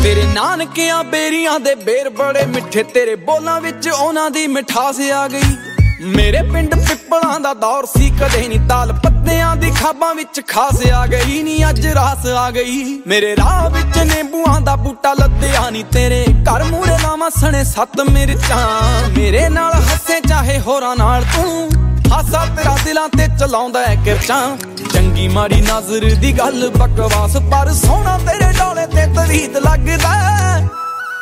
ਮੇਰੇ ਨਾਨਕਿਆਂ ਬੇਰੀਆਂ ਦੇ ਬੇਰ ਬੜੇ ਮਿੱਠੇ, ਤੇਰੇ ਬੋਲਾਂ ਵਿੱਚ ਉਹਨਾਂ ਦੀ ਮਿਠਾਸ ਆ ਗਈ। ਮੇਰੇ ਪਿੰਡ ਪਿੱਪਲਾਂ ਦਾ ਦੌਰ ਸੀ, ਕਦੇ ਨੀ ਤਾਲ ਪੱਤਿਆਂ ਦੀ ਖਾਬਾਂ ਵਿੱਚ ਖਾਸ ਆ ਗਈ ਨੀ, ਅੱਜ ਰਾਸ ਆ ਗਈ। ਮੇਰੇ ਰਾਹ ਵਿੱਚ ਨਿੰਬੂਆਂ ਦਾ ਬੂਟਾ ਲੱਦਿਆ ਨੀ, ਤੇਰੇ ਘਰ ਮੂਹਰੇ ਲਾਵਾਂ ਸਣੇ 7 ਮਿਰਚਾਂ। ਮੇਰੇ ਨਾਲ ਹੱਸੇ ਚਾਹੇ ਹੋਰਾਂ ਨਾਲ ਤੂੰ, ਹਾਸਾ ਤੇਰਾ ਦਿਲਾਂ ਤੇ ਚਲਾਉਂਦਾ ਹੈ ਕਿਰਚਾਂ। ਚੰਗੀ ਮਾੜੀ ਨਜ਼ਰ ਦੀ ਗੱਲ ਬਕਵਾਸ, ਪਰ ਸੋਹਣਾ ਤੇਰੇ ਡੋਲੇ ਤੇ ਤਰੀਤ ਲੱਗਦਾ।